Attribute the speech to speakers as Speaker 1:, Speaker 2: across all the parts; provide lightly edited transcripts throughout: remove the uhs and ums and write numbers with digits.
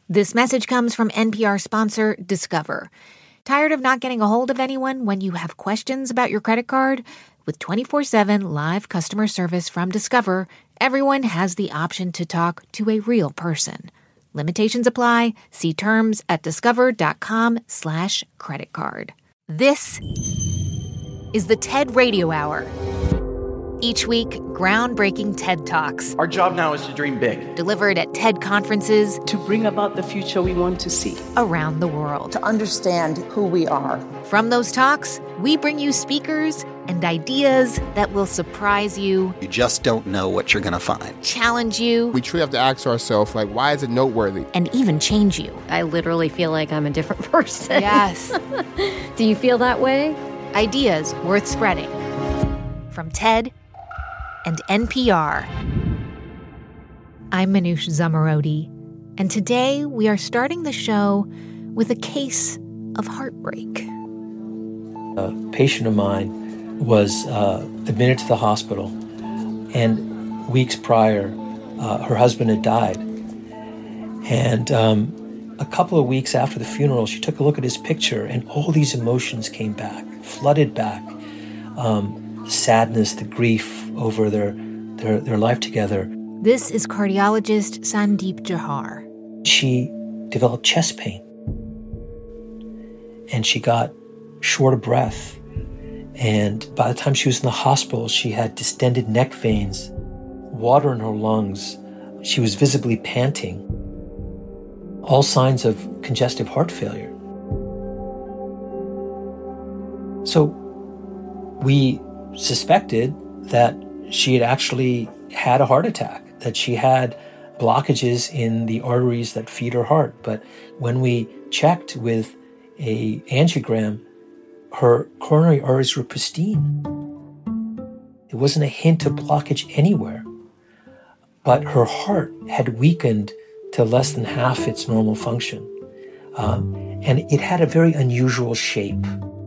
Speaker 1: This message comes from NPR sponsor Discover. Tired of not getting a hold of anyone when you have questions about your credit card? With 24/7 live customer service from Discover, everyone has the option to talk to a real person. Limitations apply. See terms at discover.com/creditcard. This is the TED Radio Hour. Each week, groundbreaking TED Talks.
Speaker 2: Our job now is to dream big.
Speaker 1: Delivered at TED conferences.
Speaker 3: To bring about the future we want to see.
Speaker 1: Around the world.
Speaker 4: To understand who we are.
Speaker 1: From those talks, we bring you speakers and ideas that will surprise you.
Speaker 5: You just don't know what you're going to find.
Speaker 1: Challenge you.
Speaker 6: We truly have to ask ourselves, why is it noteworthy?
Speaker 1: And even change you.
Speaker 7: I literally feel like I'm a different person.
Speaker 1: Yes.
Speaker 7: Do you feel that way?
Speaker 1: Ideas worth spreading. From TED and NPR. I'm Manoush Zomorodi, and today we are starting the show with a case of heartbreak.
Speaker 8: A patient of mine was admitted to the hospital, and weeks prior, her husband had died. And a couple of weeks after the funeral, she took a look at his picture, and all these emotions came back, flooded back. The sadness, the grief over their life together.
Speaker 1: This is cardiologist Sandeep Jahar.
Speaker 8: She developed chest pain, and she got short of breath. And by the time she was in the hospital, she had distended neck veins, water in her lungs. She was visibly panting. All signs of congestive heart failure. So we suspected that she had actually had a heart attack, that she had blockages in the arteries that feed her heart. But when we checked with an angiogram, her coronary arteries were pristine. There wasn't a hint of blockage anywhere. But her heart had weakened to less than half its normal function. And it had a very unusual shape.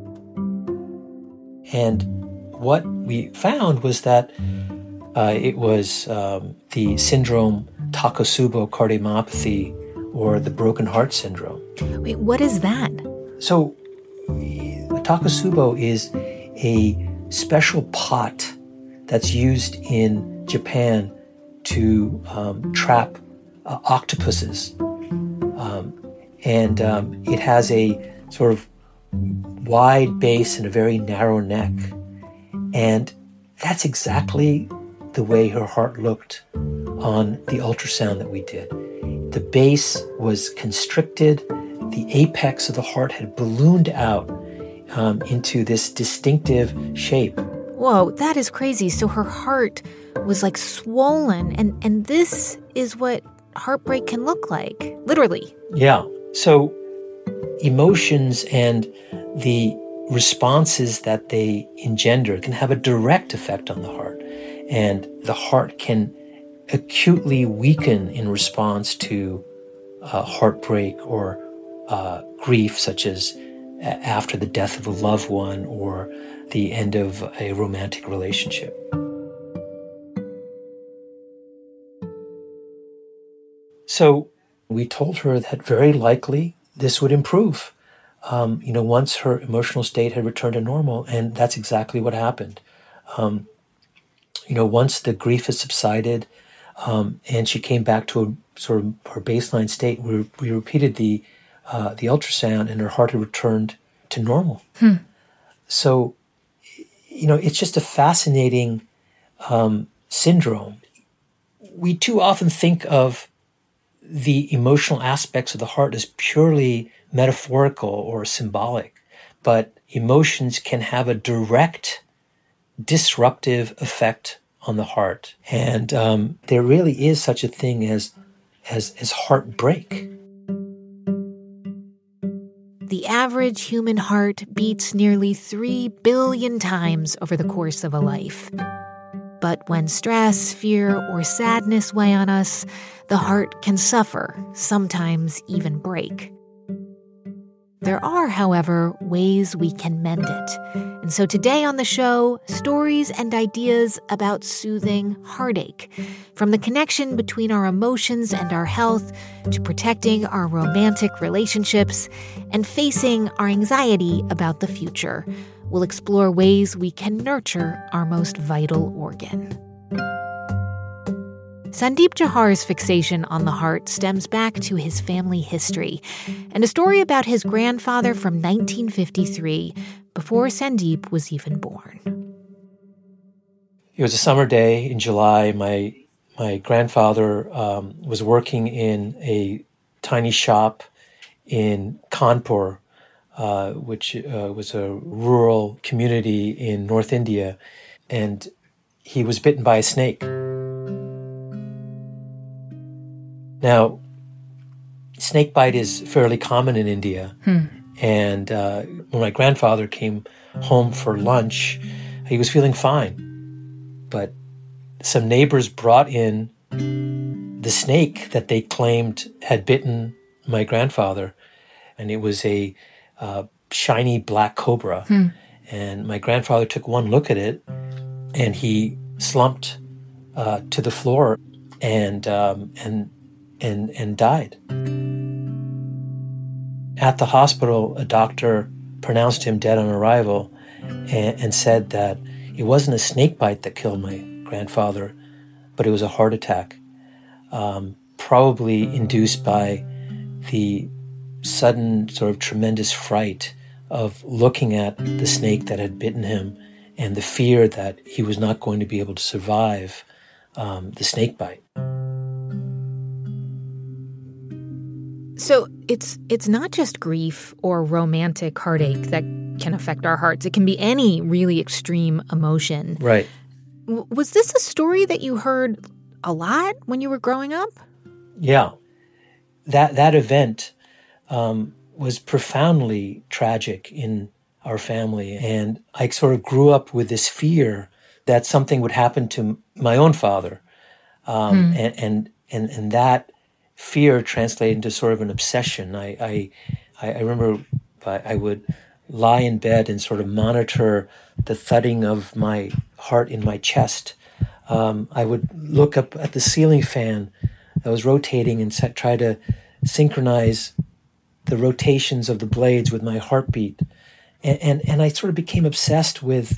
Speaker 8: And what we found was that it was the syndrome Takotsubo cardiomyopathy, or the broken heart syndrome.
Speaker 1: Wait, what is that?
Speaker 8: So Takotsubo is a special pot that's used in Japan to trap octopuses. And it has a sort of wide base and a very narrow neck. And that's exactly the way her heart looked on the ultrasound that we did. The base was constricted. The apex of the heart had ballooned out into this distinctive shape.
Speaker 1: Whoa, that is crazy. So her heart was like swollen. And this is what heartbreak can look like, literally.
Speaker 8: Yeah. So emotions and the responses that they engender can have a direct effect on the heart. And the heart can acutely weaken in response to heartbreak or grief, such as after the death of a loved one or the end of a romantic relationship. So we told her that very likely this would improve, once her emotional state had returned to normal, and that's exactly what happened. Once the grief has subsided, and she came back to a sort of her baseline state, we repeated the ultrasound, and her heart had returned to normal. So, it's just a fascinating syndrome. We too often think of the emotional aspects of the heart as purely metaphorical or symbolic, but emotions can have a direct disruptive effect on the heart. And there really is such a thing as heartbreak.
Speaker 1: The average human heart beats nearly 3 billion times over the course of a life. But when stress, fear, or sadness weigh on us, the heart can suffer, sometimes even break. There are, however, ways we can mend it. And so today on the show, stories and ideas about soothing heartache. From the connection between our emotions and our health, to protecting our romantic relationships, and facing our anxiety about the future. We'll explore ways we can nurture our most vital organ. Sandeep Jahar's fixation on the heart stems back to his family history and a story about his grandfather from 1953, before Sandeep was even born.
Speaker 8: It was a summer day in July. My grandfather was working in a tiny shop in Kanpur, which was a rural community in North India, and he was bitten by a snake. Now, snake bite is fairly common in India, and when my grandfather came home for lunch, he was feeling fine. But some neighbors brought in the snake that they claimed had bitten my grandfather, and it was a shiny black cobra. And my grandfather took one look at it, and he slumped to the floor and died. At the hospital, a doctor pronounced him dead on arrival and said that it wasn't a snake bite that killed my grandfather, but it was a heart attack, probably induced by the sudden sort of tremendous fright of looking at the snake that had bitten him and the fear that he was not going to be able to survive the snake bite.
Speaker 1: So it's not just grief or romantic heartache that can affect our hearts. It can be any really extreme emotion.
Speaker 8: Right.
Speaker 1: Was this a story that you heard a lot when you were growing up?
Speaker 8: Yeah. That event was profoundly tragic in our family. And I sort of grew up with this fear that something would happen to my own father. And that fear translated into sort of an obsession. I remember I would lie in bed and sort of monitor the thudding of my heart in my chest. I would look up at the ceiling fan that was rotating and try to synchronize the rotations of the blades with my heartbeat. And I sort of became obsessed with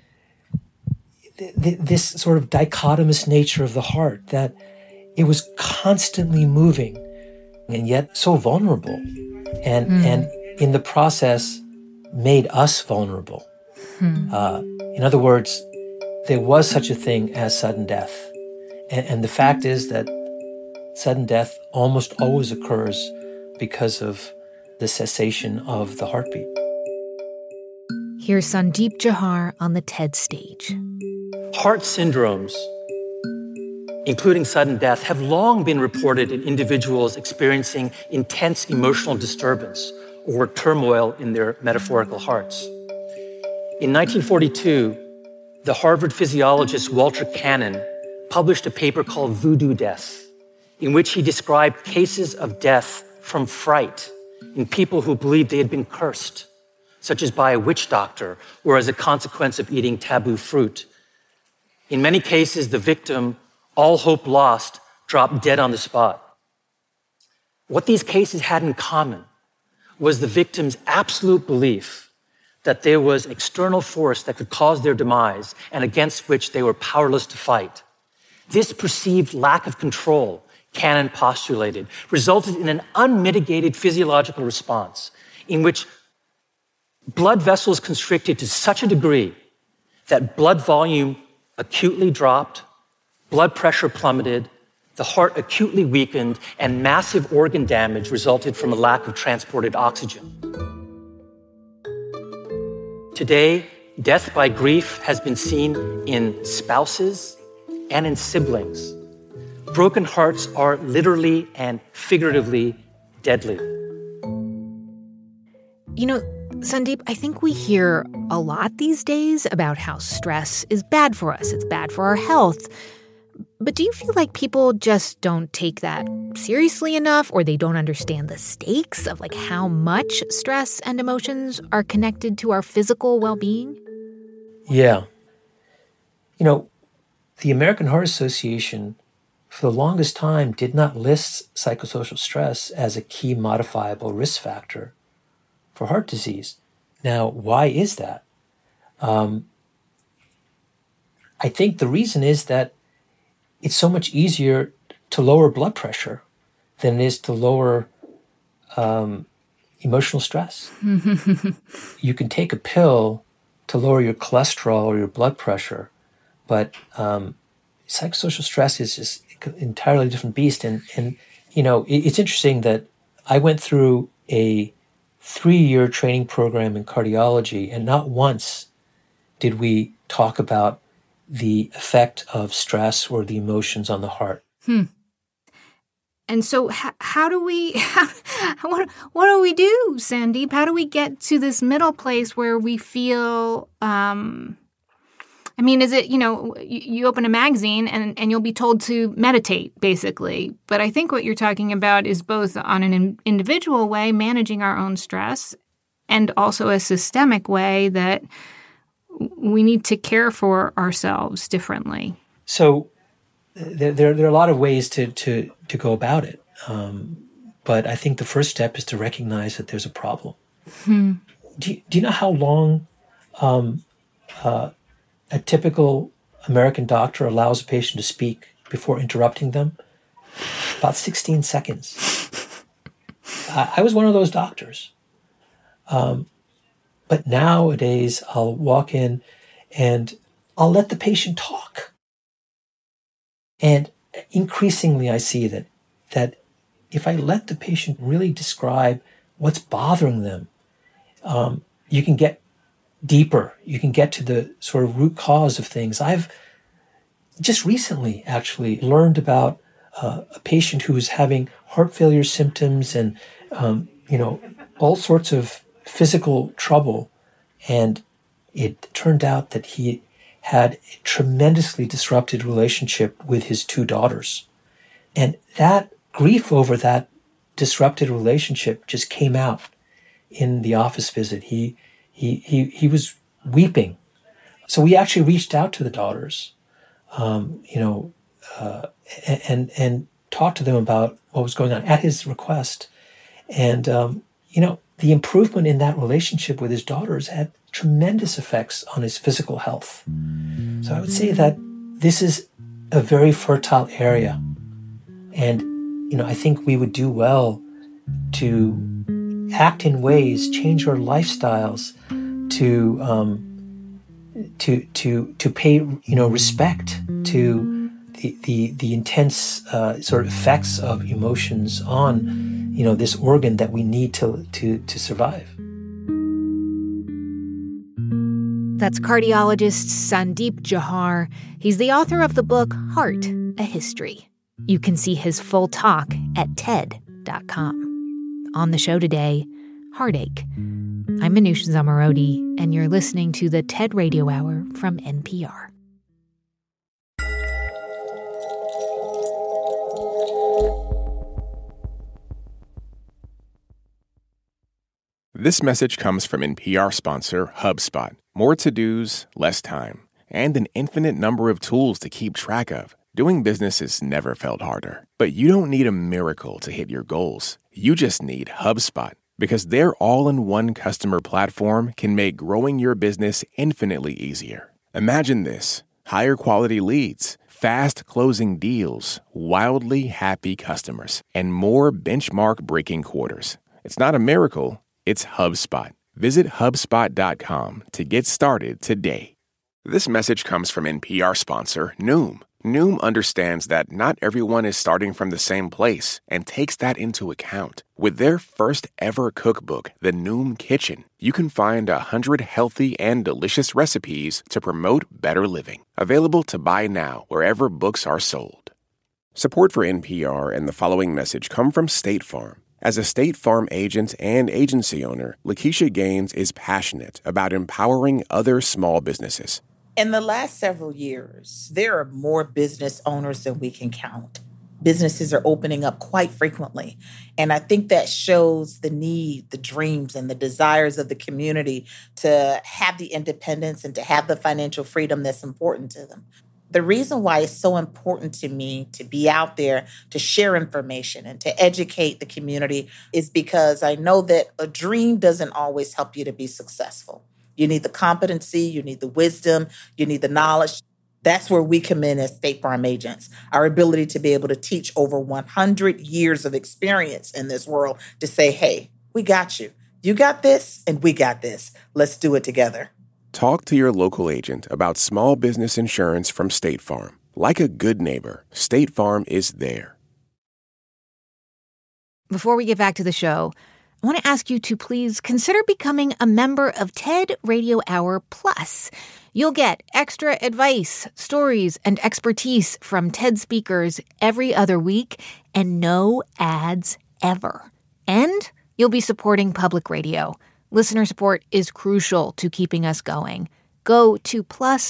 Speaker 8: this sort of dichotomous nature of the heart, that it was constantly moving and yet so vulnerable. And in the process, made us vulnerable. In other words, there was such a thing as sudden death. And the fact is that sudden death almost always occurs because of the cessation of the heartbeat.
Speaker 1: Here's Sandeep Jahar on the TED stage.
Speaker 8: Heart syndromes, including sudden death, have long been reported in individuals experiencing intense emotional disturbance or turmoil in their metaphorical hearts. In 1942, the Harvard physiologist Walter Cannon published a paper called Voodoo Death, in which he described cases of death from fright in people who believed they had been cursed, such as by a witch doctor or as a consequence of eating taboo fruit. In many cases, the victim, all hope lost, dropped dead on the spot. What these cases had in common was the victim's absolute belief that there was an external force that could cause their demise and against which they were powerless to fight. This perceived lack of control, Cannon postulated, resulted in an unmitigated physiological response in which blood vessels constricted to such a degree that blood volume acutely dropped, blood pressure plummeted, the heart acutely weakened, and massive organ damage resulted from a lack of transported oxygen. Today, death by grief has been seen in spouses and in siblings. Broken hearts are literally and figuratively deadly.
Speaker 1: You know, Sandeep, I think we hear a lot these days about how stress is bad for us. It's bad for our health. But do you feel like people just don't take that seriously enough, or they don't understand the stakes of like how much stress and emotions are connected to our physical well-being?
Speaker 8: Yeah. You know, the American Heart Association, for the longest time, did not list psychosocial stress as a key modifiable risk factor for heart disease. Now, why is that? I think the reason is that it's so much easier to lower blood pressure than it is to lower emotional stress. You can take a pill to lower your cholesterol or your blood pressure, but psychosocial stress is just an entirely different beast. And you know, it's interesting that I went through a 3-year training program in cardiology, and not once did we talk about the effect of stress or the emotions on the heart.
Speaker 2: And so how do we, what do we do, Sandeep? How do we get to this middle place where we feel, I mean, is it, you know, you open a magazine and you'll be told to meditate, basically. But I think what you're talking about is both on an individual way, managing our own stress, and also a systemic way that we need to care for ourselves differently.
Speaker 8: So there are a lot of ways to go about it. But I think the first step is to recognize that there's a problem. Do you know how long a typical American doctor allows a patient to speak before interrupting them? About 16 seconds. I was one of those doctors. But nowadays, I'll walk in and I'll let the patient talk. And increasingly, I see that if I let the patient really describe what's bothering them, you can get deeper. You can get to the sort of root cause of things. I've just recently actually learned about a patient who was having heart failure symptoms and, all sorts of physical trouble. And it turned out that he had a tremendously disrupted relationship with his 2 daughters. And that grief over that disrupted relationship just came out in the office visit. He was weeping. So we actually reached out to the daughters, and talked to them about what was going on at his request. And, the improvement in that relationship with his daughters had tremendous effects on his physical health. So I would say that this is a very fertile area. And, I think we would do well to act in ways, change our lifestyles to pay, respect to the intense sort of effects of emotions on, this organ that we need to survive.
Speaker 1: That's cardiologist Sandeep Jauhar. He's the author of the book Heart, A History. You can see his full talk at TED.com. On the show today, heartache. I'm Manoush Zomorodi, and you're listening to the TED Radio Hour from NPR.
Speaker 9: This message comes from NPR sponsor HubSpot. More to-dos, less time, and an infinite number of tools to keep track of. Doing business has never felt harder. But you don't need a miracle to hit your goals. You just need HubSpot, because their all-in-one customer platform can make growing your business infinitely easier. Imagine this: higher quality leads, fast closing deals, wildly happy customers, and more benchmark-breaking quarters. It's not a miracle, it's HubSpot. Visit HubSpot.com to get started today. This message comes from NPR sponsor Noom. Noom understands that not everyone is starting from the same place and takes that into account. With their first ever cookbook, The Noom Kitchen, you can find 100 healthy and delicious recipes to promote better living. Available to buy now wherever books are sold. Support for NPR and the following message come from State Farm. As a State Farm agent and agency owner, Lakeisha Gaines is passionate about empowering other small businesses.
Speaker 10: In the last several years, there are more business owners than we can count. Businesses are opening up quite frequently. And I think that shows the need, the dreams, and the desires of the community to have the independence and to have the financial freedom that's important to them. The reason why it's so important to me to be out there to share information and to educate the community is because I know that a dream doesn't always help you to be successful. You need the competency, you need the wisdom, you need the knowledge. That's where we come in as State Farm agents, our ability to be able to teach over 100 years of experience in this world to say, hey, we got you. You got this, and we got this. Let's do it together.
Speaker 9: Talk to your local agent about small business insurance from State Farm. Like a good neighbor, State Farm is there.
Speaker 1: Before we get back to the show, I want to ask you to please consider becoming a member of TED Radio Hour Plus. You'll get extra advice, stories, and expertise from TED speakers every other week and no ads ever. And you'll be supporting public radio. Listener support is crucial to keeping us going. Go to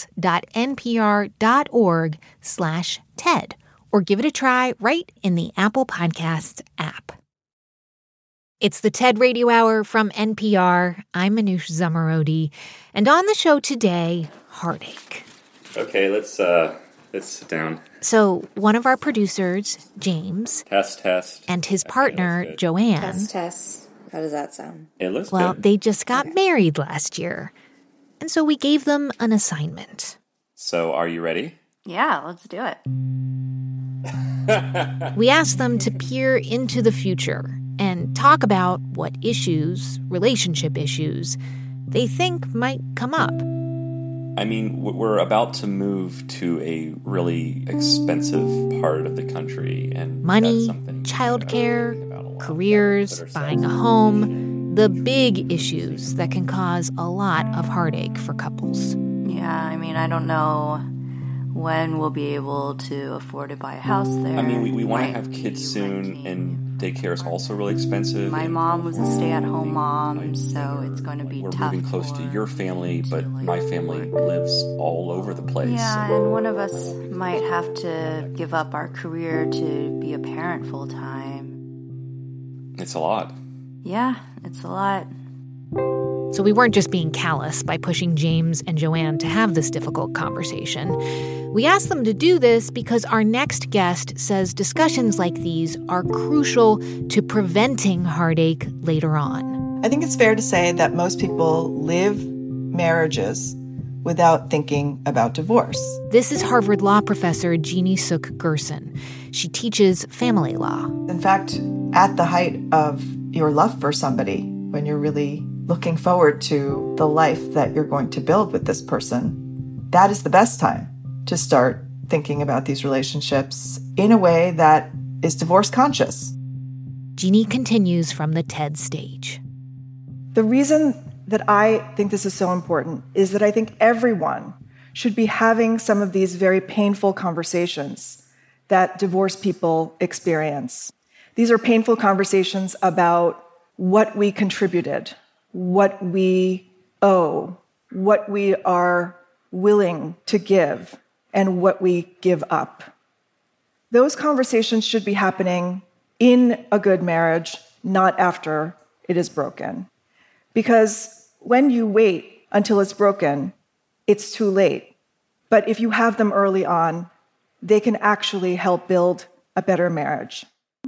Speaker 1: plus.npr.org/TED or give it a try right in the Apple Podcasts app. It's the TED Radio Hour from NPR. I'm Manoush Zomorodi. And on the show today, heartache.
Speaker 11: Okay, let's sit down.
Speaker 1: So one of our producers, James.
Speaker 11: Test.
Speaker 1: And his partner, Joanne.
Speaker 12: Test. How does that sound?
Speaker 11: It looks good.
Speaker 1: Well, they just got married last year. And so we gave them an assignment.
Speaker 11: So are you ready?
Speaker 12: Yeah, let's do it.
Speaker 1: We asked them to peer into the future and talk about what issues, relationship issues, they think might come up.
Speaker 11: I mean, we're about to move to a really expensive part of the country. And
Speaker 1: money, childcare, careers, buying a home, the big issues that can cause a lot of heartache for couples.
Speaker 12: Yeah, I mean, I don't know when we'll be able to afford to buy a house there.
Speaker 11: I mean, we want to have kids soon, and daycare is also really expensive.
Speaker 12: My mom was a stay-at-home mom, so it's going to be tough.
Speaker 11: We're moving close to your family, but my family lives all over the place.
Speaker 12: Yeah, and one of us might have to give up our career to be a parent full-time.
Speaker 11: It's a lot.
Speaker 12: Yeah, it's a lot.
Speaker 1: So we weren't just being callous by pushing James and Joanne to have this difficult conversation. We asked them to do this because our next guest says discussions like these are crucial to preventing heartache later on.
Speaker 13: I think it's fair to say that most people live marriages without thinking about divorce.
Speaker 1: This is Harvard Law professor Jeannie Suk Gerson. She teaches family law.
Speaker 13: In fact, at the height of your love for somebody, when you're really looking forward to the life that you're going to build with this person, that is the best time to start thinking about these relationships in a way that is divorce conscious.
Speaker 1: Jeannie continues from the TED stage.
Speaker 13: The reason that I think this is so important is that I think everyone should be having some of these very painful conversations that divorced people experience. These are painful conversations about what we contributed, what we owe, what we are willing to give, and what we give up. Those conversations should be happening in a good marriage, not after it is broken. Because when you wait until it's broken, it's too late. But if you have them early on, they can actually help build a better marriage.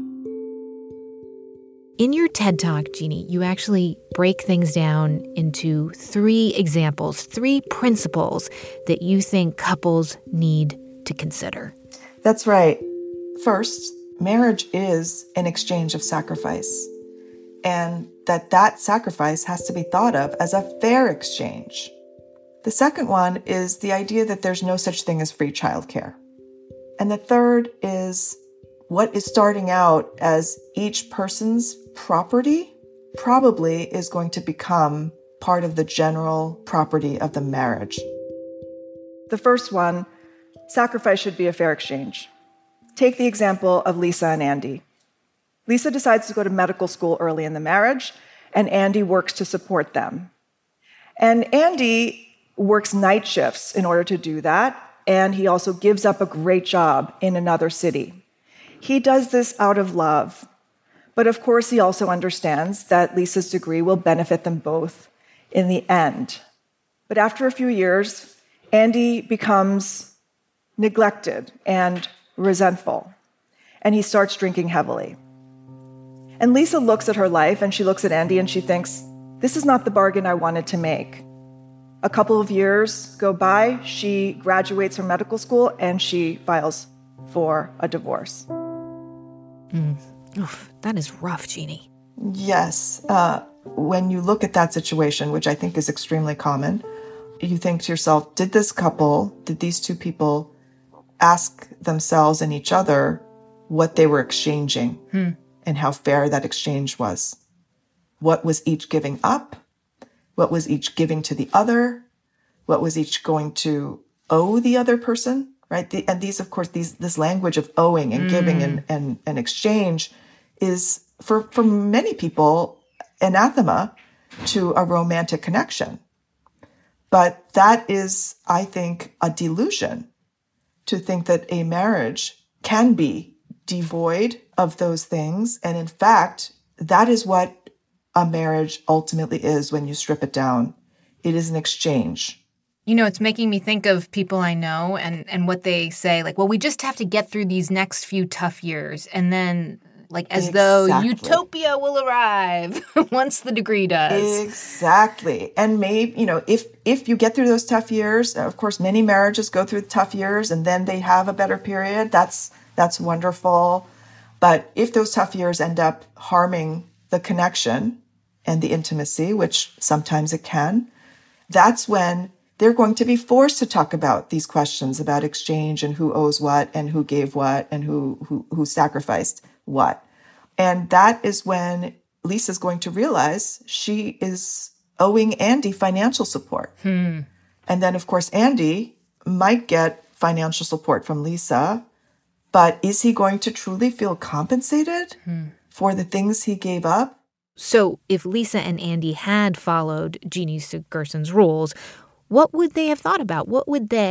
Speaker 1: In your TED Talk, Jeannie, you actually break things down into 3 examples, 3 principles that you think couples need to consider.
Speaker 13: That's right. First, marriage is an exchange of sacrifice, and that sacrifice has to be thought of as a fair exchange. The second one is the idea that there's no such thing as free childcare. And the third is what is starting out as each person's property probably is going to become part of the general property of the marriage. The first one, sacrifice should be a fair exchange. Take the example of Lisa and Andy. Lisa decides to go to medical school early in the marriage, and Andy works to support them. And Andy works night shifts in order to do that, and he also gives up a great job in another city. He does this out of love, but of course he also understands that Lisa's degree will benefit them both in the end. But after a few years, Andy becomes neglected and resentful, and he starts drinking heavily. And Lisa looks at her life, and she looks at Andy, and she thinks, this is not the bargain I wanted to make. A couple of years go by, she graduates from medical school, and she files for a divorce.
Speaker 1: Oof, that is rough, Jeannie.
Speaker 4: Yes. When you look at that situation, which I think is extremely common, you think to yourself, did these two people ask themselves and each other what they were exchanging and how fair that exchange was? What was each giving up? What was each giving to the other? What was each going to owe the other person? Right? And these, of course, this language of owing and giving and exchange is, for many people, anathema to a romantic connection. But that is, I think, a delusion to think that a marriage can be devoid of those things. And in fact, that is what a marriage ultimately is when you strip it down. It is an exchange.
Speaker 2: You know, it's making me think of people I know and what they say, like, well, we just have to get through these next few tough years. And then, like, as though utopia will arrive once the degree does.
Speaker 4: Exactly. And maybe, you know, if you get through those tough years, of course, many marriages go through tough years and then they have a better period. That's wonderful. But if those tough years end up harming the connection and the intimacy, which sometimes it can, that's when they're going to be forced to talk about these questions about exchange and who owes what and who gave what and who sacrificed what. And that is when Lisa's going to realize she is owing Andy financial support. And then, of course, Andy might get financial support from Lisa, but is he going to truly feel compensated for the things he gave up?
Speaker 1: So if Lisa and Andy had followed Jeannie Gerson's rules, what would they have thought about? What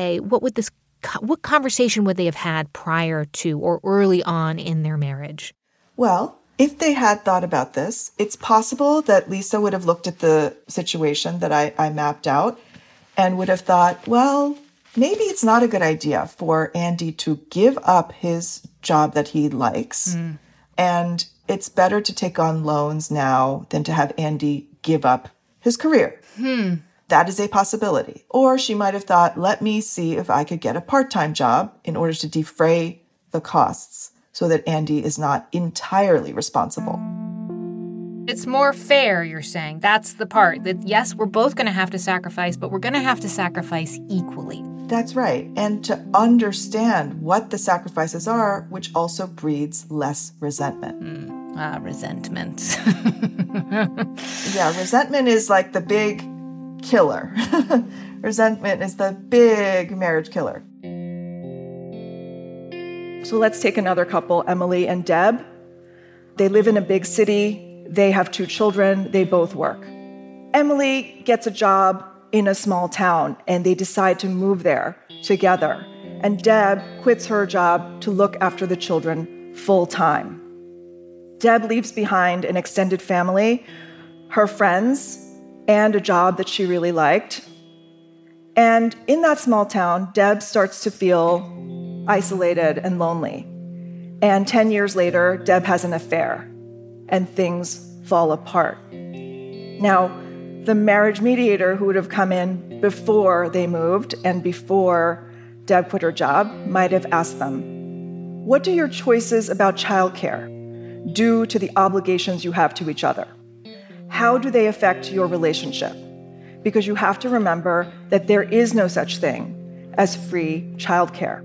Speaker 1: conversation would they have had prior to or early on in their marriage?
Speaker 4: Well, if they had thought about this, it's possible that Lisa would have looked at the situation that I mapped out and would have thought, well, maybe it's not a good idea for Andy to give up his job that he likes. And it's better to take on loans now than to have Andy give up his career. That is a possibility. Or she might have thought, let me see if I could get a part-time job in order to defray the costs so that Andy is not entirely responsible.
Speaker 2: It's more fair, you're saying. That's the part that, yes, we're both going to have to sacrifice, but we're going to have to sacrifice equally.
Speaker 4: That's right. And to understand what the sacrifices are, which also breeds less resentment.
Speaker 2: Resentment.
Speaker 4: Yeah, resentment is like the big killer. Resentment is the big marriage killer.
Speaker 13: So let's take another couple, Emily and Deb. They live in a big city. They have 2 children. They both work. Emily gets a job in a small town, and they decide to move there together. And Deb quits her job to look after the children full time. Deb leaves behind an extended family, her friends, and a job that she really liked. And in that small town, Deb starts to feel isolated and lonely. And 10 years later, Deb has an affair, and things fall apart. Now, the marriage mediator who would have come in before they moved and before Deb quit her job might have asked them, what do your choices about childcare do to the obligations you have to each other? How do they affect your relationship? Because you have to remember that there is no such thing as free childcare.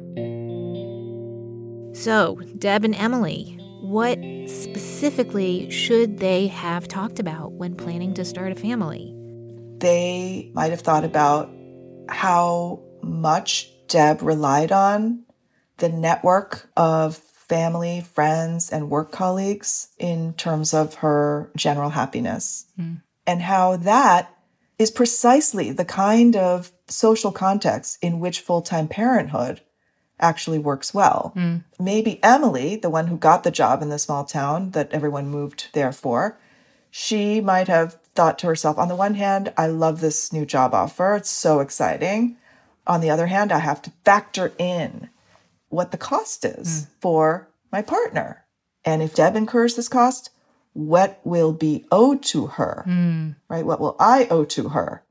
Speaker 1: So, Deb and Emily, what specifically should they have talked about when planning to start a family?
Speaker 4: They might have thought about how much Deb relied on the network of family, friends, and work colleagues in terms of her general happiness, and how that is precisely the kind of social context in which full-time parenthood actually works well. Maybe Emily, the one who got the job in the small town that everyone moved there for, she might have thought to herself, on the one hand, I love this new job offer. It's so exciting. On the other hand, I have to factor in what the cost is for my partner. And if Deb incurs this cost, what will be owed to her, right? What will I owe to her?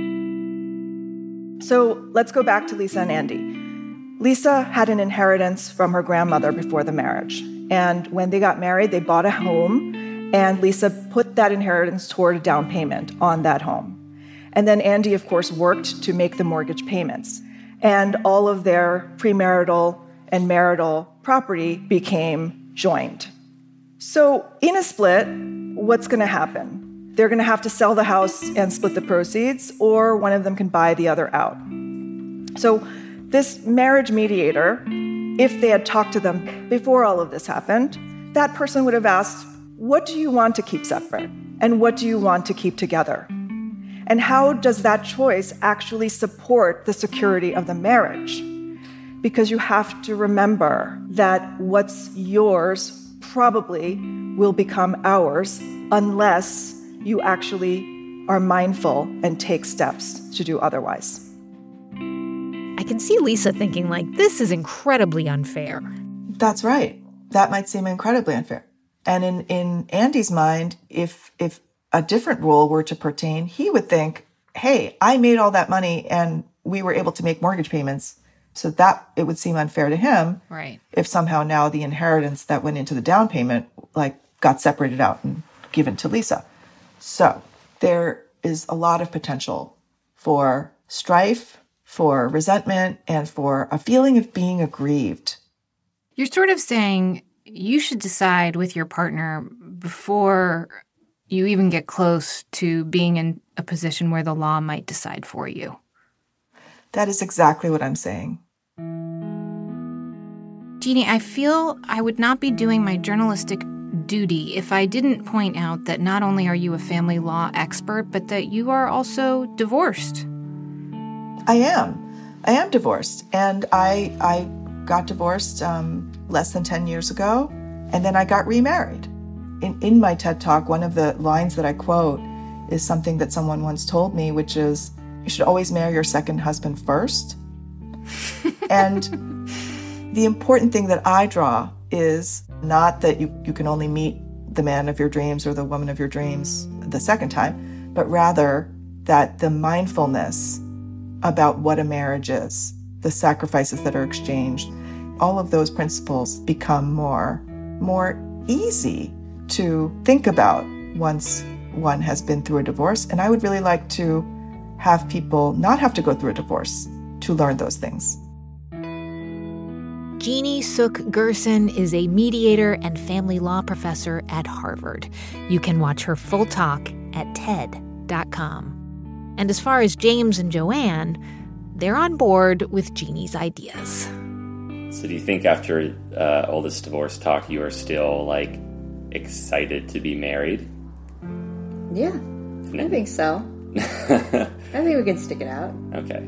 Speaker 13: So let's go back to Lisa and Andy. Lisa had an inheritance from her grandmother before the marriage. And when they got married, they bought a home, and Lisa put that inheritance toward a down payment on that home. And then Andy, of course, worked to make the mortgage payments. And all of their premarital and marital property became joined. So in a split, what's going to happen? They're going to have to sell the house and split the proceeds, or one of them can buy the other out. So this marriage mediator, if they had talked to them before all of this happened, that person would have asked, what do you want to keep separate? And what do you want to keep together? And how does that choice actually support the security of the marriage? Because you have to remember that what's yours probably will become ours unless you actually are mindful and take steps to do otherwise.
Speaker 1: I can see Lisa thinking, like, this is incredibly unfair.
Speaker 4: That's right. That might seem incredibly unfair. And in Andy's mind, if a different rule were to pertain, he would think, hey, I made all that money and we were able to make mortgage payments. So that it would seem unfair to him,
Speaker 1: right?
Speaker 4: If somehow now the inheritance that went into the down payment, like, got separated out and given to Lisa. So there is a lot of potential for strife, for resentment, and for a feeling of being aggrieved.
Speaker 2: You're sort of saying you should decide with your partner before you even get close to being in a position where the law might decide for you.
Speaker 4: That is exactly what I'm saying.
Speaker 2: Jeannie, I feel I would not be doing my journalistic duty if I didn't point out that not only are you a family law expert, but that you are also divorced.
Speaker 4: I am divorced. And I got divorced less than 10 years ago, and then I got remarried. In my TED Talk, one of the lines that I quote is something that someone once told me, which is, you should always marry your second husband first. And the important thing that I draw is not that you can only meet the man of your dreams or the woman of your dreams the second time, but rather that the mindfulness about what a marriage is, the sacrifices that are exchanged, all of those principles become more easy to think about once one has been through a divorce. And I would really like to have people not have to go through a divorce to learn those things.
Speaker 1: Jeannie Suk Gerson is a mediator and family law professor at Harvard. You can watch her full talk at TED.com. And as far as James and Joanne, they're on board with Jeannie's ideas.
Speaker 11: So do you think after all this divorce talk, you are still, like, excited to be married?
Speaker 7: Yeah, I think so. I think we can stick it out.
Speaker 11: Okay.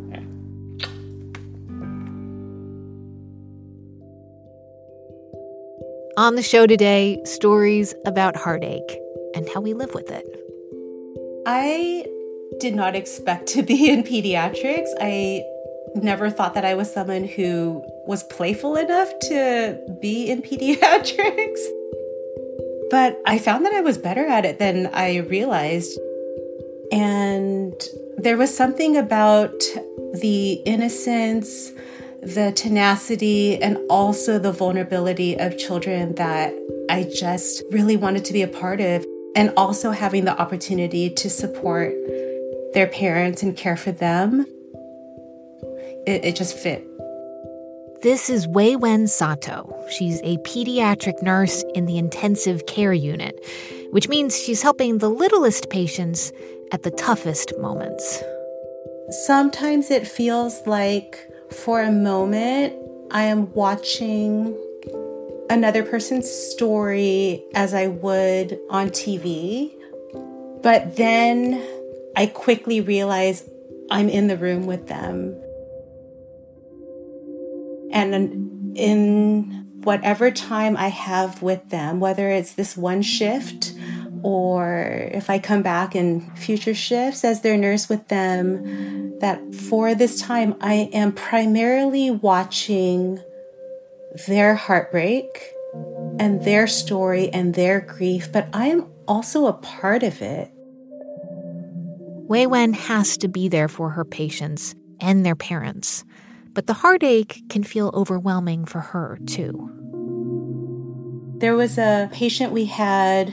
Speaker 1: On the show today, stories about heartache and how we live with it.
Speaker 14: I did not expect to be in pediatrics. I never thought that I was someone who was playful enough to be in pediatrics. But I found that I was better at it than I realized. And there was something about the innocence, the tenacity, and also the vulnerability of children that I just really wanted to be a part of. And also having the opportunity to support their parents and care for them. It just fit.
Speaker 1: This is Wei Wen Sato. She's a pediatric nurse in the intensive care unit, which means she's helping the littlest patients at the toughest moments.
Speaker 14: Sometimes it feels like, for a moment, I am watching another person's story as I would on TV. But then I quickly realize I'm in the room with them. And in whatever time I have with them, whether it's this one shift or if I come back in future shifts as their nurse with them, that for this time I am primarily watching their heartbreak and their story and their grief, but I am also a part of it.
Speaker 1: Wei Wen has to be there for her patients and their parents, but the heartache can feel overwhelming for her, too.
Speaker 14: There was a patient we had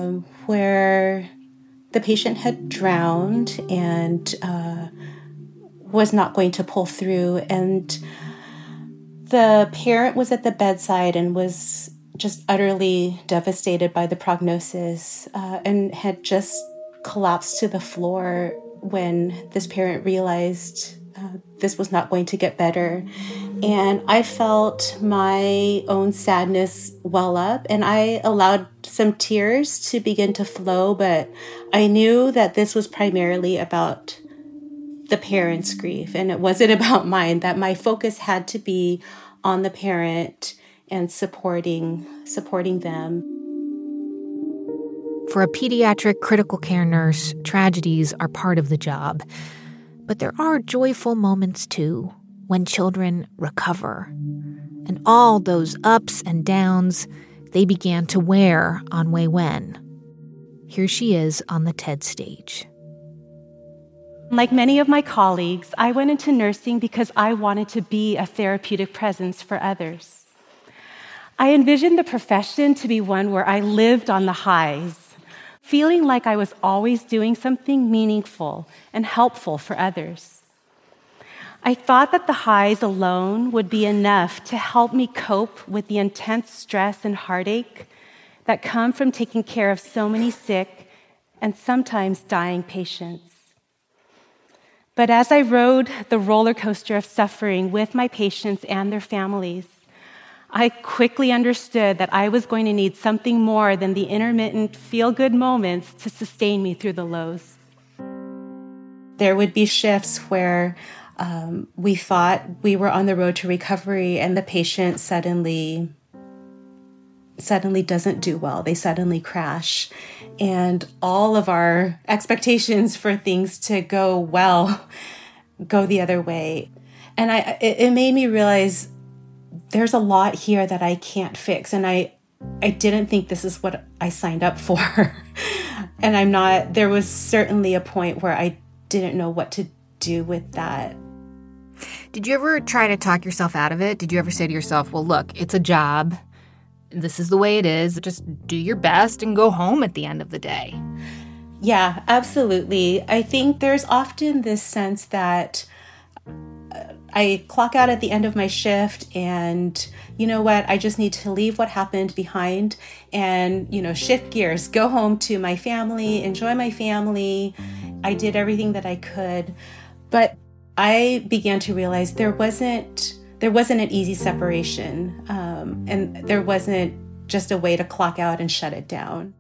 Speaker 14: where the patient had drowned and was not going to pull through, and the parent was at the bedside and was just utterly devastated by the prognosis and had just collapsed to the floor when this parent realized this was not going to get better. And I felt my own sadness well up, and I allowed some tears to begin to flow, but I knew that this was primarily about the parent's grief, and it wasn't about mine, that my focus had to be on the parent and supporting them.
Speaker 1: For a pediatric critical care nurse, tragedies are part of the job. But there are joyful moments, too, when children recover. And all those ups and downs, they began to wear on Wei Wen. Here she is on the TED stage.
Speaker 15: Like many of my colleagues, I went into nursing because I wanted to be a therapeutic presence for others. I envisioned the profession to be one where I lived on the highs, feeling like I was always doing something meaningful and helpful for others. I thought that the highs alone would be enough to help me cope with the intense stress and heartache that come from taking care of so many sick and sometimes dying patients. But as I rode the roller coaster of suffering with my patients and their families, I quickly understood that I was going to need something more than the intermittent feel-good moments to sustain me through the lows.
Speaker 14: There would be shifts where we thought we were on the road to recovery, and the patient suddenly doesn't do well. They suddenly crash. And all of our expectations for things to go well go the other way. And it made me realize there's a lot here that I can't fix. And I didn't think this is what I signed up for. And there was certainly a point where I didn't know what to do with that.
Speaker 1: Did you ever try to talk yourself out of it? Did you ever say to yourself, well, look, it's a job. This is the way it is. Just do your best and go home at the end of the day.
Speaker 14: Yeah, absolutely. I think there's often this sense that I clock out at the end of my shift and, you know what, I just need to leave what happened behind and, shift gears, go home to my family, enjoy my family. I did everything that I could. But I began to realize there wasn't an easy separation, and there wasn't just a way to clock out and shut it down.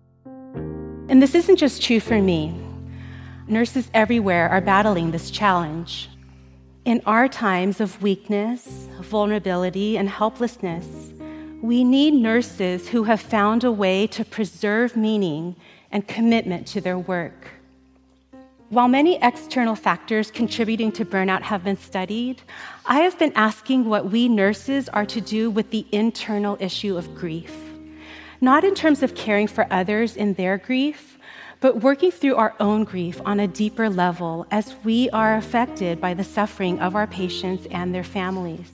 Speaker 15: And this isn't just true for me. Nurses everywhere are battling this challenge. In our times of weakness, vulnerability, and helplessness, we need nurses who have found a way to preserve meaning and commitment to their work. While many external factors contributing to burnout have been studied, I have been asking what we nurses are to do with the internal issue of grief. Not in terms of caring for others in their grief, but working through our own grief on a deeper level as we are affected by the suffering of our patients and their families.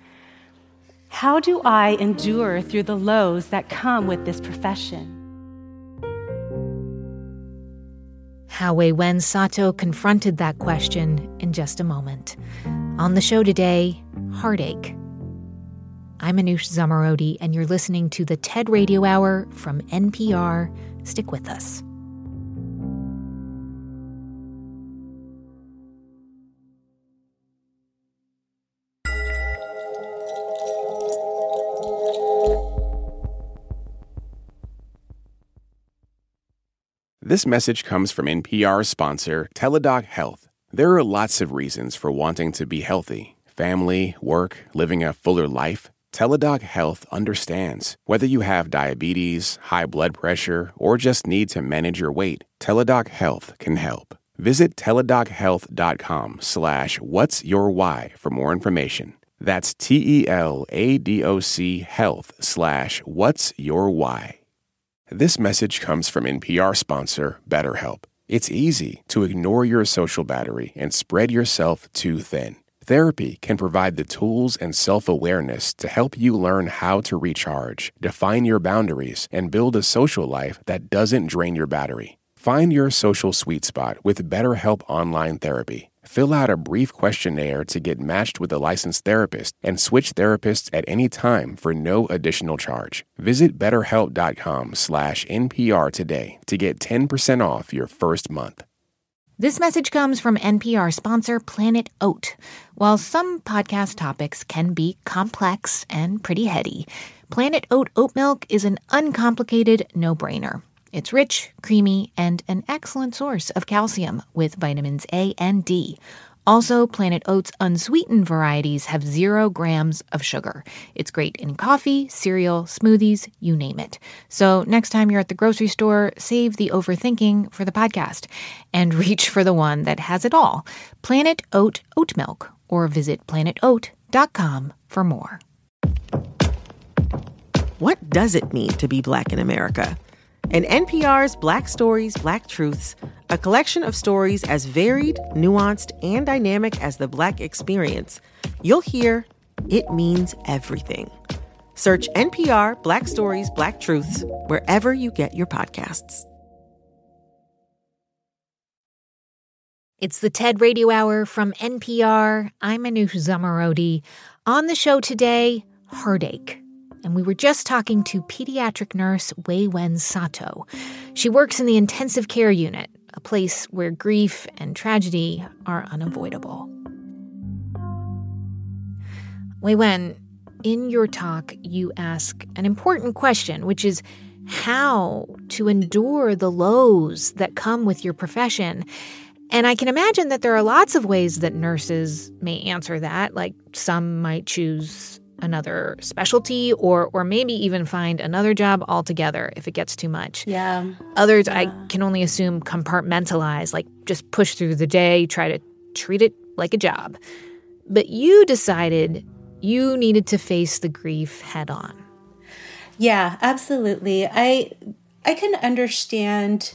Speaker 15: How do I endure through the lows that come with this profession?
Speaker 1: How Wei Wen Sato confronted that question in just a moment. On the show today, Heartache. I'm Anoush Zomorodi, and you're listening to the TED Radio Hour from NPR. Stick with us.
Speaker 9: This message comes from NPR sponsor Teladoc Health. There are lots of reasons for wanting to be healthy. Family, work, living a fuller life. Teladoc Health understands. Whether you have diabetes, high blood pressure, or just need to manage your weight, Teladoc Health can help. Visit teladochealth.com/whatsyourwhy for more information. That's TELADOC health/whatsyourwhy. This message comes from NPR sponsor BetterHelp. It's easy to ignore your social battery and spread yourself too thin. Therapy can provide the tools and self-awareness to help you learn how to recharge, define your boundaries, and build a social life that doesn't drain your battery. Find your social sweet spot with BetterHelp Online Therapy. Fill out a brief questionnaire to get matched with a licensed therapist and switch therapists at any time for no additional charge. Visit BetterHelp.com/NPR today to get 10% off your first month.
Speaker 1: This message comes from NPR sponsor Planet Oat. While some podcast topics can be complex and pretty heady, Planet Oat oat milk is an uncomplicated no-brainer. It's rich, creamy, and an excellent source of calcium with vitamins A and D. Also, Planet Oat's unsweetened varieties have 0 grams of sugar. It's great in coffee, cereal, smoothies, you name it. So next time you're at the grocery store, save the overthinking for the podcast and reach for the one that has it all. Planet Oat oat milk, or visit planetoat.com for more.
Speaker 16: What does it mean to be Black in America? In NPR's Black Stories, Black Truths, a collection of stories as varied, nuanced, and dynamic as the Black experience, you'll hear it means everything. Search NPR Black Stories, Black Truths wherever you get your podcasts.
Speaker 1: It's the TED Radio Hour from NPR. I'm Anoush Zomorodi. On the show today, heartache. And we were just talking to pediatric nurse Wei-Wen Sato. She works in the intensive care unit, a place where grief and tragedy are unavoidable. Wei-Wen, in your talk, you ask an important question, which is how to endure the lows that come with your profession. And I can imagine that there are lots of ways that nurses may answer that, like some might choose another specialty or maybe even find another job altogether if it gets too much.
Speaker 14: Yeah.
Speaker 1: Others, I can only assume, compartmentalize, like just push through the day, try to treat it like a job. But you decided you needed to face the grief head on.
Speaker 14: Yeah, absolutely. I can understand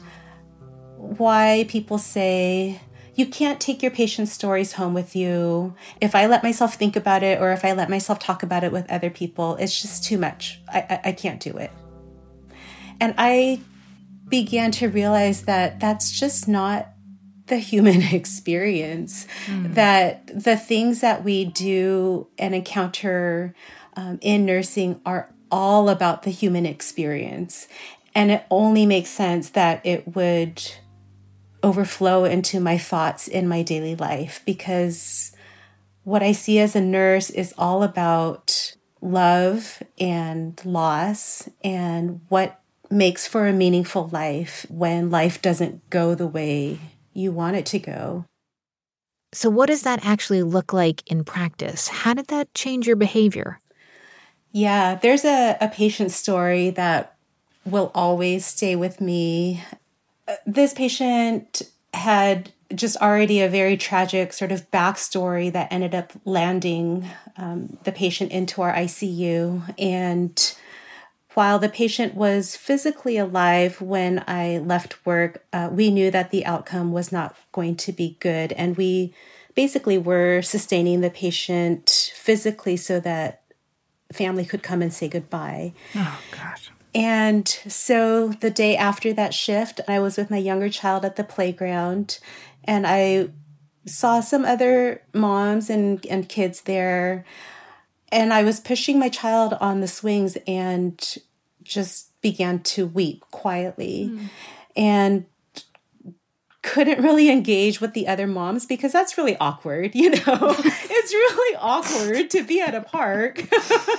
Speaker 14: why people say, you can't take your patient's stories home with you. If I let myself think about it or if I let myself talk about it with other people, it's just too much. I can't do it. And I began to realize that that's just not the human experience, that the things that we do and encounter in nursing are all about the human experience. And it only makes sense that it would overflow into my thoughts in my daily life, because what I see as a nurse is all about love and loss and what makes for a meaningful life when life doesn't go the way you want it to go.
Speaker 1: So what does that actually look like in practice? How did that change your behavior?
Speaker 14: Yeah, there's a patient story that will always stay with me. This patient had just already a very tragic sort of backstory that ended up landing the patient into our ICU. And while the patient was physically alive when I left work, we knew that the outcome was not going to be good. And we basically were sustaining the patient physically so that family could come and say goodbye.
Speaker 2: Oh, gosh.
Speaker 14: And so the day after that shift, I was with my younger child at the playground, and I saw some other moms and kids there. And I was pushing my child on the swings and just began to weep quietly and couldn't really engage with the other moms because that's really awkward, you know. It's really awkward to be at a park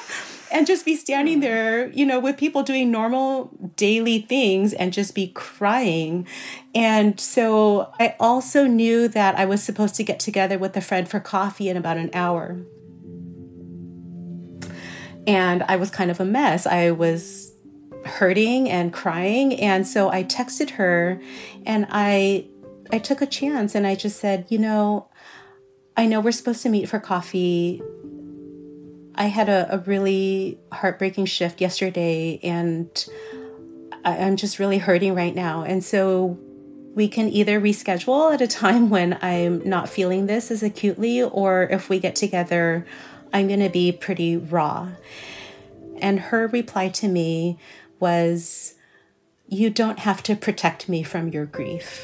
Speaker 14: and just be standing there, with people doing normal daily things and just be crying. And so I also knew that I was supposed to get together with a friend for coffee in about an hour. And I was kind of a mess. I was hurting and crying. And so I texted her and I took a chance and I just said, I know we're supposed to meet for coffee. I had a really heartbreaking shift yesterday and I'm just really hurting right now. And so we can either reschedule at a time when I'm not feeling this as acutely, or if we get together, I'm going to be pretty raw. And her reply to me was, you don't have to protect me from your grief.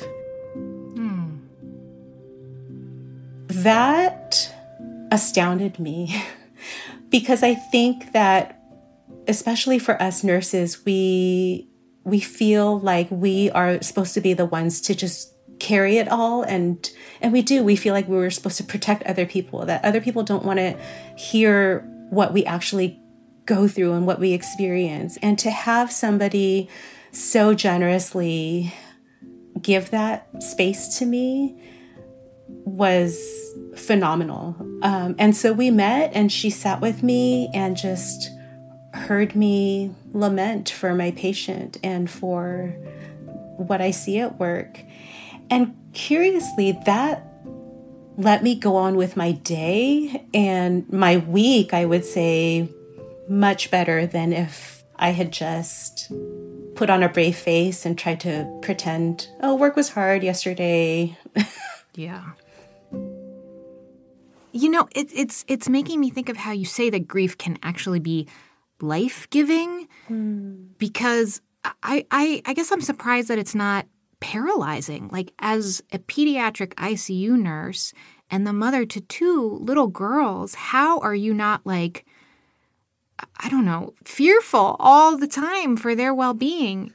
Speaker 14: That astounded me because I think that, especially for us nurses, we feel like we are supposed to be the ones to just carry it all. And we do. We feel like we were supposed to protect other people, that other people don't want to hear what we actually go through and what we experience. And to have somebody so generously give that space to me was phenomenal. And so we met and she sat with me and just heard me lament for my patient and for what I see at work. And curiously, that let me go on with my day and my week, I would say, much better than if I had just put on a brave face and tried to pretend, work was hard yesterday.
Speaker 2: Yeah. It's making me think of how you say that grief can actually be life-giving, because I guess I'm surprised that it's not paralyzing. Like, as a pediatric ICU nurse and the mother to 2 little girls, how are you not, fearful all the time for their well-being?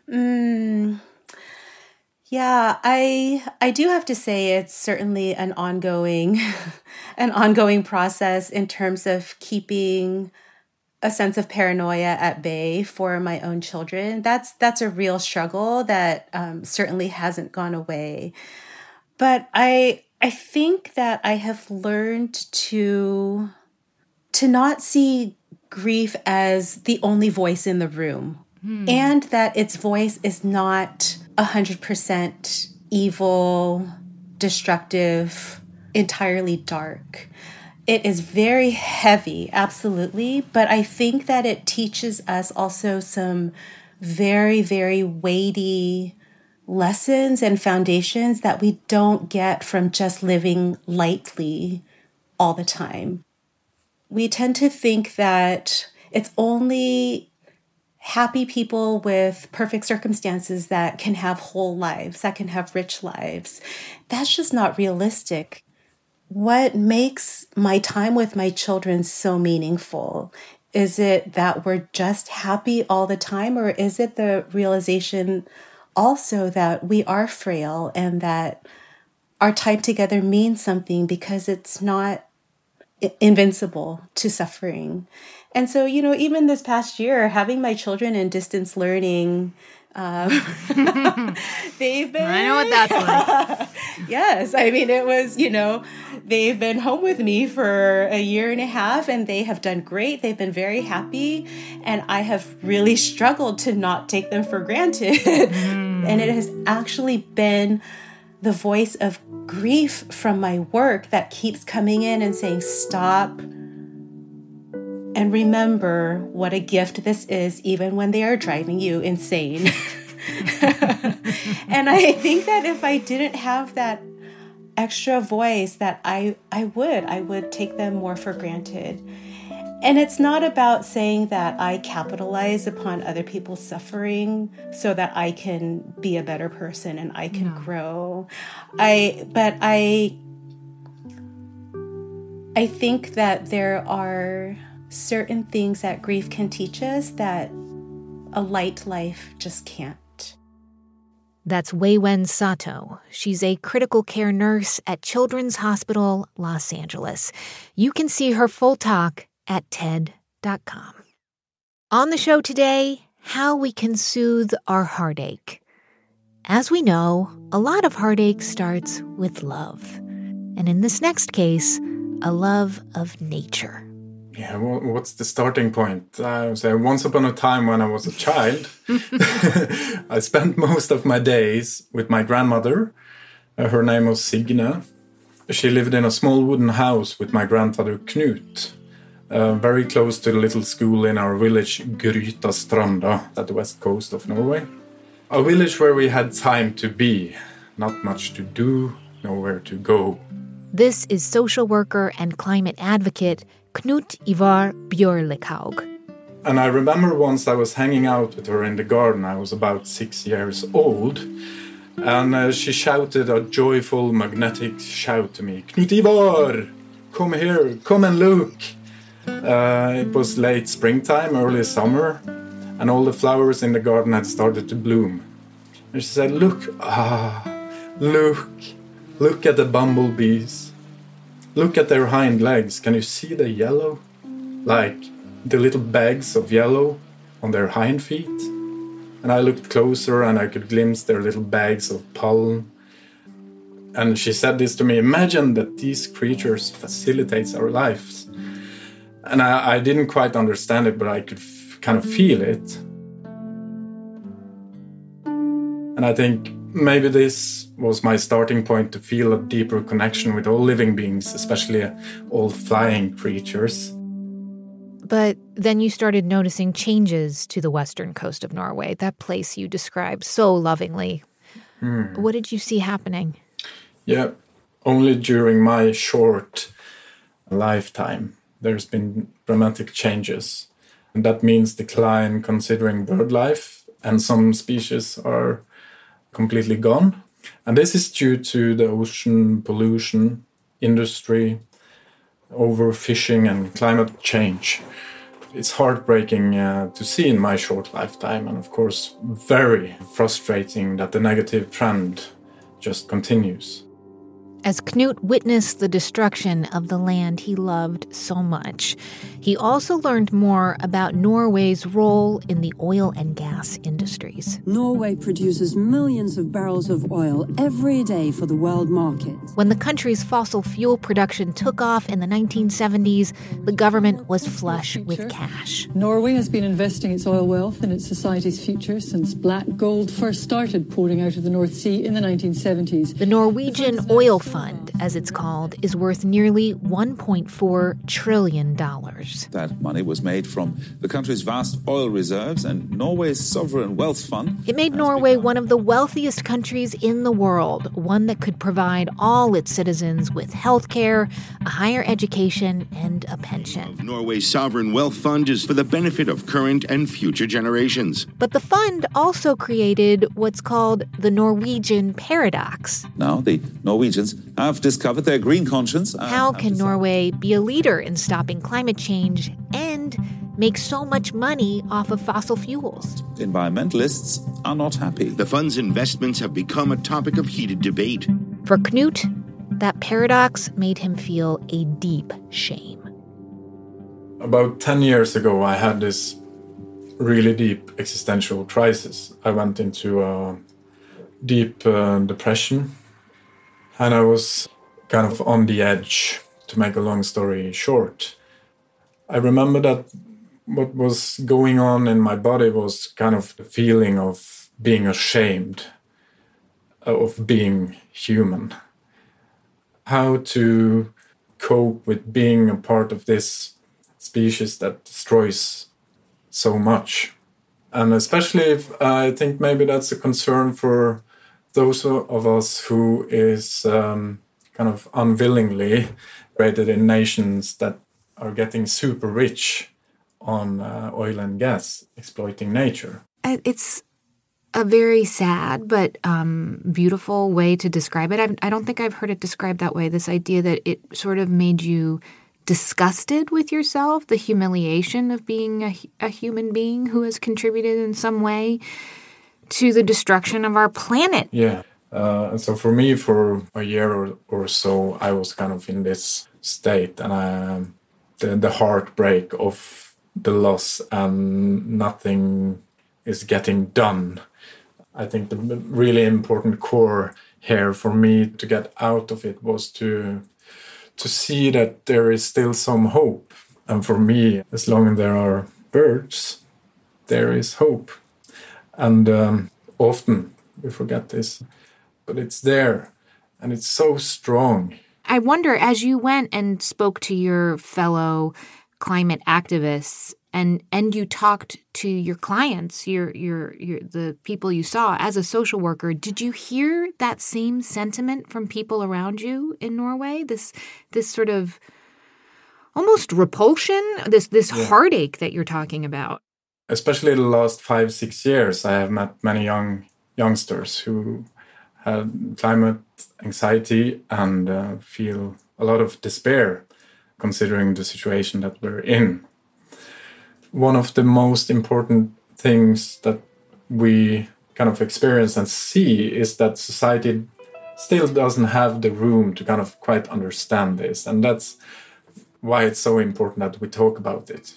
Speaker 14: Yeah, I do have to say it's certainly an ongoing process in terms of keeping a sense of paranoia at bay for my own children. That's a real struggle that certainly hasn't gone away. But I think that I have learned to not see grief as the only voice in the room, and that its voice is not 100% evil, destructive, entirely dark. It is very heavy, absolutely, but I think that it teaches us also some very, very weighty lessons and foundations that we don't get from just living lightly all the time. We tend to think that it's only happy people with perfect circumstances that can have whole lives, that can have rich lives. That's just not realistic. What makes my time with my children so meaningful? Is it that we're just happy all the time, or is it the realization also that we are frail and that our time together means something because it's not invincible to suffering? And so, even this past year, having my children in distance learning, they've been...
Speaker 2: I know what that's like.
Speaker 14: Yes. I mean, it was, they've been home with me for a year and a half and they have done great. They've been very happy. And I have really struggled to not take them for granted. And it has actually been the voice of grief from my work that keeps coming in and saying, stop and remember what a gift this is, even when they are driving you insane. And I think that if I didn't have that extra voice, that I would take them more for granted. And it's not about saying that I capitalize upon other people's suffering so that I can be a better person and I can grow. I think that there are certain things that grief can teach us that a light life just can't.
Speaker 1: That's Wei-Wen Sato. She's a critical care nurse at Children's Hospital, Los Angeles. You can see her full talk at TED.com. On the show today, how we can soothe our heartache. As we know, a lot of heartache starts with love. And in this next case, a love of nature.
Speaker 17: Yeah, what's the starting point? I would say once upon a time when I was a child, I spent most of my days with my grandmother. Her name was Signe. She lived in a small wooden house with my grandfather Knut, very close to the little school in our village Grytastranda at the west coast of Norway. A village where we had time to be, not much to do, nowhere to go.
Speaker 1: This is social worker and climate advocate Knut Ivar Bjørlekhaug.
Speaker 17: And I remember once I was hanging out with her in the garden. I was about 6 years old. And she shouted a joyful, magnetic shout to me. Knut Ivar, come here, come and look. It was late springtime, early summer. And all the flowers in the garden had started to bloom. And she said, look at the bumblebees. Look at their hind legs. Can you see the yellow? Like the little bags of yellow on their hind feet? And I looked closer and I could glimpse their little bags of pollen. And she said this to me, imagine that these creatures facilitates our lives. And I didn't quite understand it, but I could kind of feel it. And I think maybe this was my starting point to feel a deeper connection with all living beings, especially all flying creatures.
Speaker 1: But then you started noticing changes to the western coast of Norway, that place you described so lovingly. What did you see happening?
Speaker 17: Yeah, only during my short lifetime, there's been dramatic changes. And that means decline considering bird life, and some species are completely gone. And this is due to the ocean pollution, industry, overfishing and climate change. It's heartbreaking to see in my short lifetime, and of course very frustrating that the negative trend just continues.
Speaker 1: As Knut witnessed the destruction of the land he loved so much, he also learned more about Norway's role in the oil and gas industries.
Speaker 18: Norway produces millions of barrels of oil every day for the world market.
Speaker 1: When the country's fossil fuel production took off in the 1970s, the government was flush with cash.
Speaker 19: Norway has been investing its oil wealth in its society's future since black gold first started pouring out of the North Sea in the 1970s.
Speaker 1: The Norwegian Oil Fund, as it's called, is worth nearly $1.4 trillion.
Speaker 20: That money was made from the country's vast oil reserves and Norway's sovereign wealth fund.
Speaker 1: It made Norway one of the wealthiest countries in the world, one that could provide all its citizens with health care, a higher education, and a pension.
Speaker 21: Norway's sovereign wealth fund is for the benefit of current and future generations.
Speaker 1: But the fund also created what's called the Norwegian paradox.
Speaker 20: Now the Norwegians have discovered their green conscience.
Speaker 1: How can Norway be a leader in stopping climate change and make so much money off of fossil fuels?
Speaker 20: Environmentalists are not happy.
Speaker 21: The fund's investments have become a topic of heated debate.
Speaker 1: For Knut, that paradox made him feel a deep shame.
Speaker 17: About 10 years ago, I had this really deep existential crisis. I went into a deep depression. And I was kind of on the edge, to make a long story short. I remember that what was going on in my body was kind of the feeling of being ashamed of being human. How to cope with being a part of this species that destroys so much. And especially if I think maybe that's a concern for those of us who is kind of unwillingly created in nations that are getting super rich on oil and gas, exploiting nature.
Speaker 2: It's a very sad but beautiful way to describe it. I don't think I've heard it described that way, this idea that it sort of made you disgusted with yourself, the humiliation of being a human being who has contributed in some way to the destruction of our planet.
Speaker 17: Yeah. So for me, for a year or so, I was kind of in this state, and the heartbreak of the loss and nothing is getting done. I think the really important core here for me to get out of it was to see that there is still some hope. And for me, as long as there are birds, there is hope. And often we forget this, but it's there and it's so strong.
Speaker 1: I wonder, as you went and spoke to your fellow climate activists and you talked to your clients, the people you saw as a social worker, did you hear that same sentiment from people around you in Norway? This sort of almost repulsion, this heartache that you're talking about.
Speaker 17: Especially the last 5-6 years, I have met many youngsters who had climate anxiety and feel a lot of despair considering the situation that we're in. One of the most important things that we kind of experience and see is that society still doesn't have the room to kind of quite understand this. And that's why it's so important that we talk about it.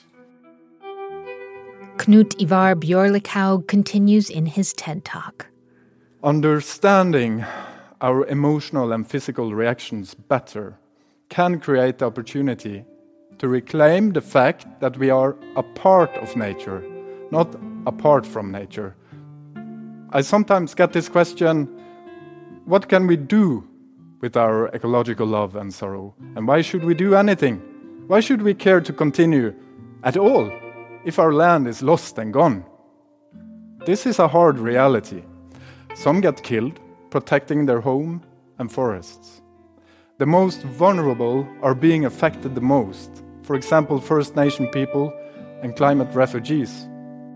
Speaker 1: Knut Ivar Bjørlekhaug continues in his TED Talk.
Speaker 17: Understanding our emotional and physical reactions better can create the opportunity to reclaim the fact that we are a part of nature, not apart from nature. I sometimes get this question, what can we do with our ecological love and sorrow? And why should we do anything? Why should we care to continue at all if our land is lost and gone? This is a hard reality. Some get killed protecting their home and forests. The most vulnerable are being affected the most. For example, First Nation people and climate refugees.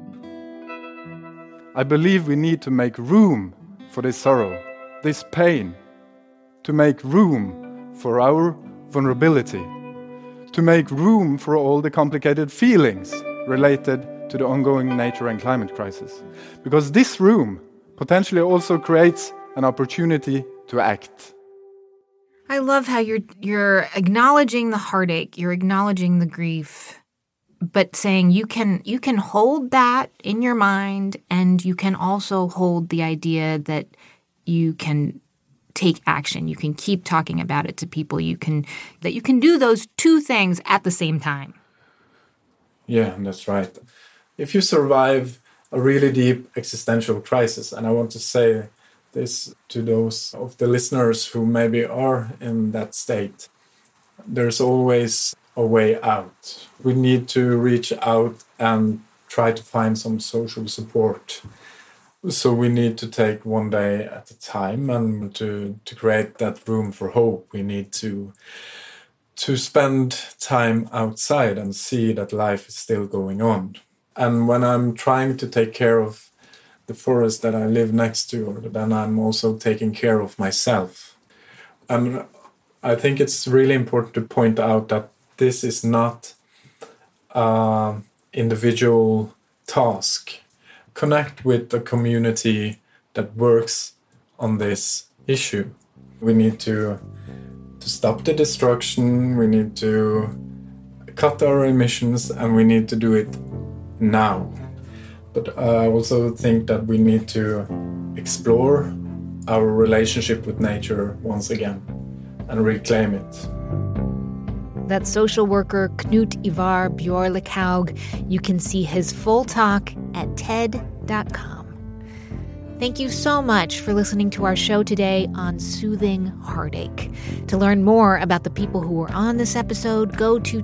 Speaker 17: I believe we need to make room for this sorrow, this pain, to make room for our vulnerability, to make room for all the complicated feelings related to the ongoing nature and climate crisis. Because this room potentially also creates an opportunity to act.
Speaker 1: I love how you're acknowledging the heartache, you're acknowledging the grief, but saying you can hold that in your mind, and you can also hold the idea that you can take action. You can keep talking about it to people. That you can do those two things at the same time.
Speaker 17: Yeah, that's right. If you survive a really deep existential crisis, and I want to say this to those of the listeners who maybe are in that state, there's always a way out. We need to reach out and try to find some social support. So we need to take one day at a time, and to create that room for hope, we need to spend time outside and see that life is still going on. And when I'm trying to take care of the forest that I live next to, then I'm also taking care of myself. And I think it's really important to point out that this is not an individual task. Connect with a community that works on this issue. We need to stop the destruction, we need to cut our emissions, and we need to do it now. But I also think that we need to explore our relationship with nature once again and reclaim it.
Speaker 1: That's social worker Knut Ivar Bjørlekhaug. You can see his full talk at TED.com. Thank you so much for listening to our show today on soothing heartache. To learn more about the people who were on this episode, go to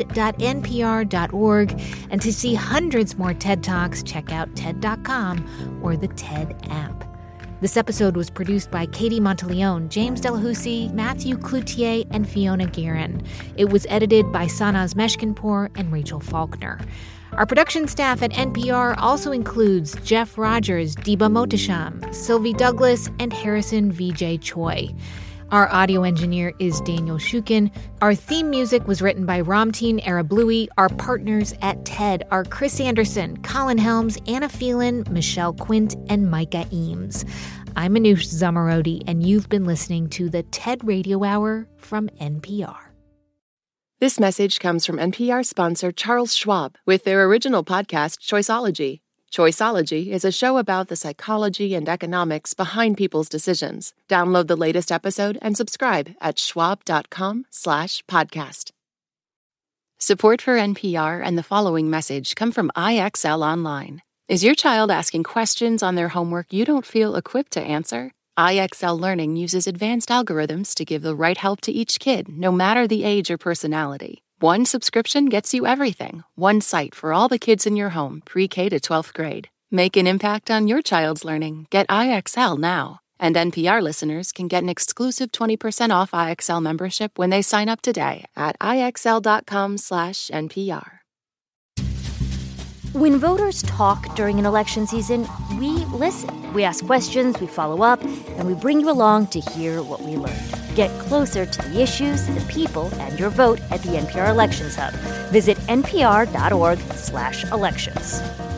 Speaker 1: ted.npr.org. And to see hundreds more TED Talks, check out TED.com or the TED app. This episode was produced by Katie Monteleone, James Delahousie, Matthew Cloutier, and Fiona Guerin. It was edited by Sanaz Meshkinpour and Rachel Faulkner. Our production staff at NPR also includes Jeff Rogers, Deba Mohtasham, Sylvie Douglas, and Harrison V.J. Choi. Our audio engineer is Daniel Shukin. Our theme music was written by Ramtin Arablouei. Our partners at TED are Chris Anderson, Colin Helms, Anna Phelan, Michelle Quint, and Micah Eames. I'm Manoush Zomorodi, and you've been listening to the TED Radio Hour from NPR.
Speaker 3: This message comes from NPR sponsor Charles Schwab with their original podcast, Choiceology. Choiceology is a show about the psychology and economics behind people's decisions. Download the latest episode and subscribe at schwab.com/podcast. Support for NPR and the following message come from IXL Online. Is your child asking questions on their homework you don't feel equipped to answer? IXL Learning uses advanced algorithms to give the right help to each kid, no matter the age or personality. One subscription gets you everything. One site for all the kids in your home, pre-K to 12th grade. Make an impact on your child's learning. Get IXL now. And NPR listeners can get an exclusive 20% off IXL membership when they sign up today at IXL.com/NPR.
Speaker 22: When voters talk during an election season, we listen. We ask questions, we follow up, and we bring you along to hear what we learned. Get closer to the issues, the people, and your vote at the NPR Elections Hub. Visit npr.org/elections.